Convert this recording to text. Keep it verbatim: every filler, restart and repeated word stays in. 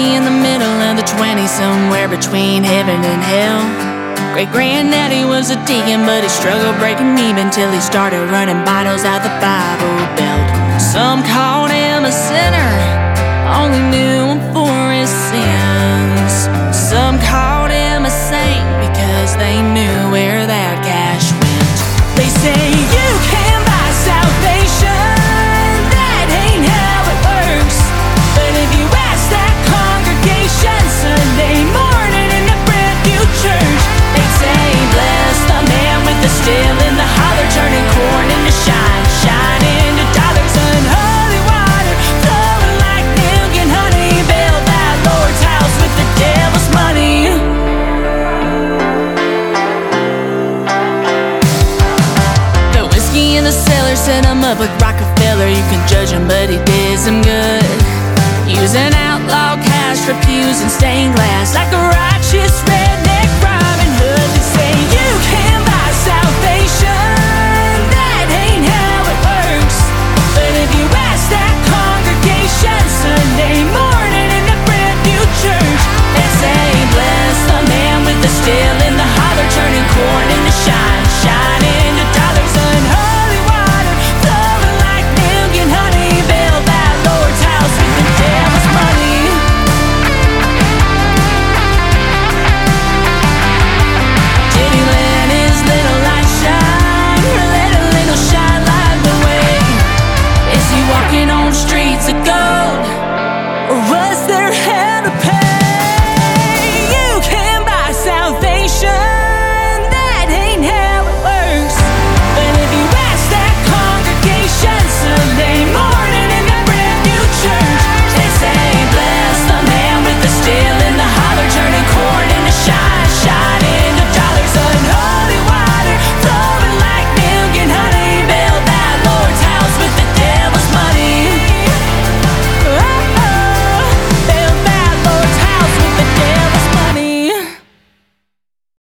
whiskey in the middle of the twenties, somewhere between heaven and hell. Great-granddaddy was a deacon, but he struggled breaking even till he started running bottles out the Bible Belt. Some called him a sinner, only knew him for his sins. Some called him a saint because they knew where that cash went. They say you can buy salvation, that ain't how it works. But if you ask that congregation Sunday morning in the brand new church, they'd say, bless the man with the still in the holler, turning corn into shine, shine into dollars, unholy water flowing like milk and honey. Build that Lord's house with the devil's money. The whiskey in the cellar set him up with Rockefeller. You can judge him, but he did some good, using outlaw cash for pews and stained glass like a righteous red.